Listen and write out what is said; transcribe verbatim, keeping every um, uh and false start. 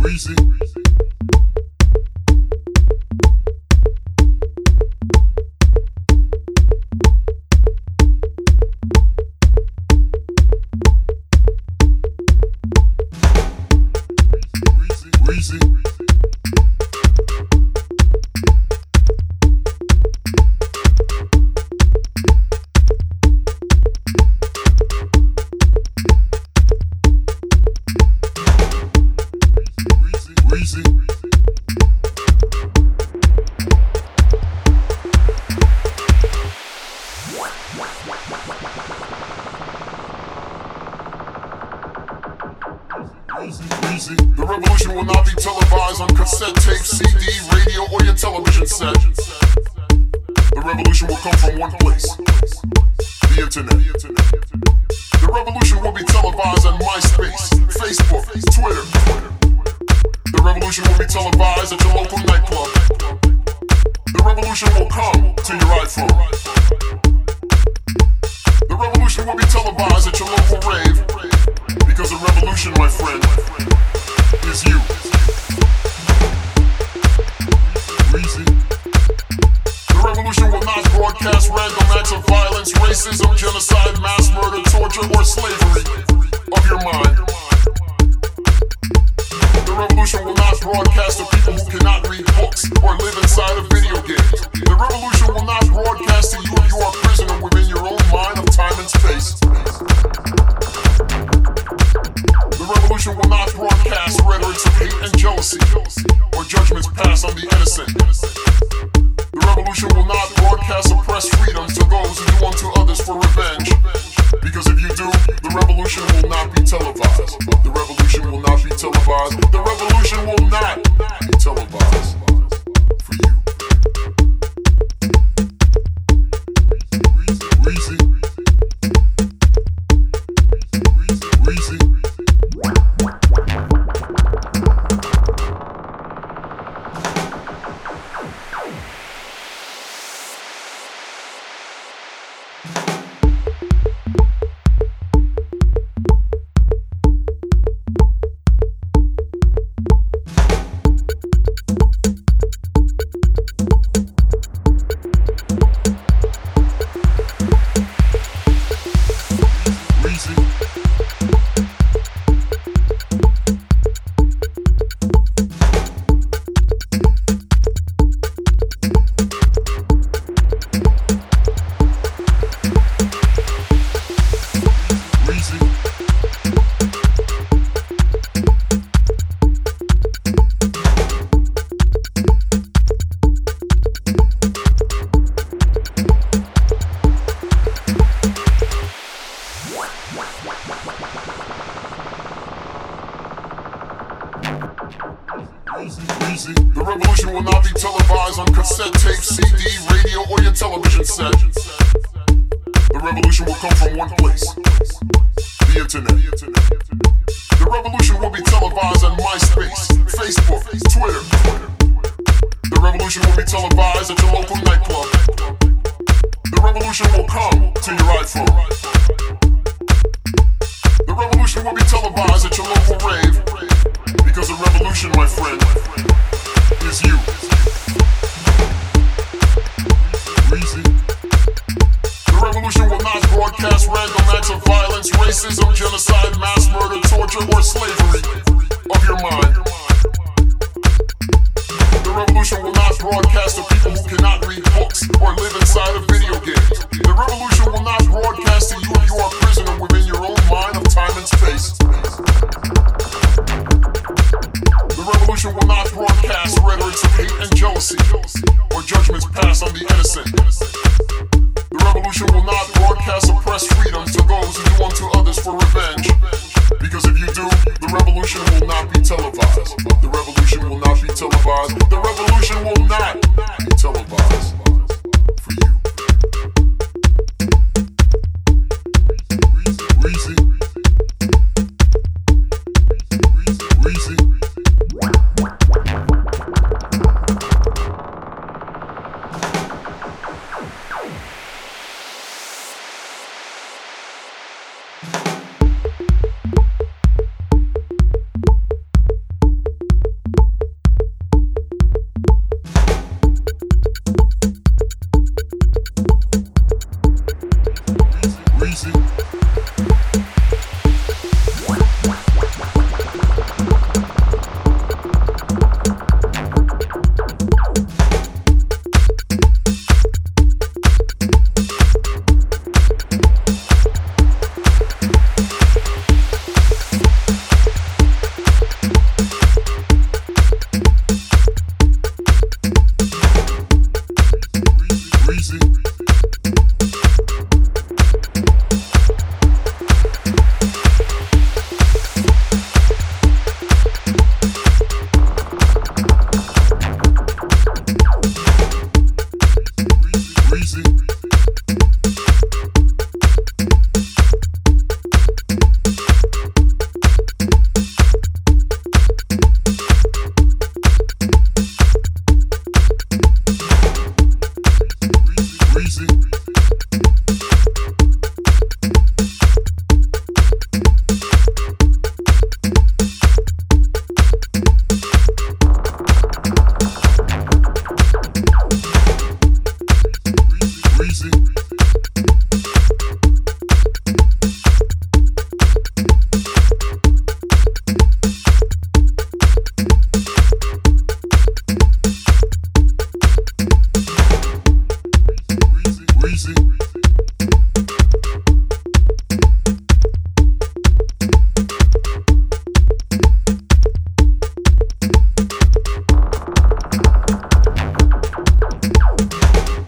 Reezy. Reezy. Reezy. Reezy. The revolution will not be televised on cassette tape, C D, radio, or your television set. The revolution will come from one place, the internet. The revolution will be televised on MySpace, Facebook, Twitter. The revolution will be televised at your local nightclub. The revolution will come to your iPhone. The revolution will be televised at your local rave. Because the revolution, my friend, is you. Reezy. The revolution will not broadcast random acts of violence, racism, genocide, mass murder, torture, or slavery of your mind. The revolution will not broadcast to people who cannot read books or live inside of video games. The revolution will not broadcast to you if you are a prisoner within your own mind of time and space. The revolution will not broadcast rhetorics of hate and jealousy or judgments passed on the innocent. The revolution will not broadcast oppressed freedoms to those who do unto others for revenge. Because if you do, the revolution will not be televised. The revolution will not be televised. The revolution will not be televised for you. Reezy. Reezy. Reezy. The revolution will not be televised on cassette tape, C D, radio, or your television set. The revolution will come from one place, the internet. The revolution will be televised on MySpace, Facebook, Twitter. The revolution will be televised at your local nightclub. The revolution will come to your iPhone. The revolution will be televised at your local rave. Because the revolution, my friend, is you. Reezy. The revolution will not broadcast random acts of violence, racism, genocide, mass murder, torture, or slavery of your mind. The revolution will not broadcast to people who cannot read books or live inside of video games. The revolution will not broadcast to you if you are a prisoner within your own mind of time and space. The revolution will not broadcast rhetorics of hate and jealousy or judgments passed on the innocent. The revolution will not broadcast oppressed freedoms to those who do unto others for revenge. Because if you do, the revolution will not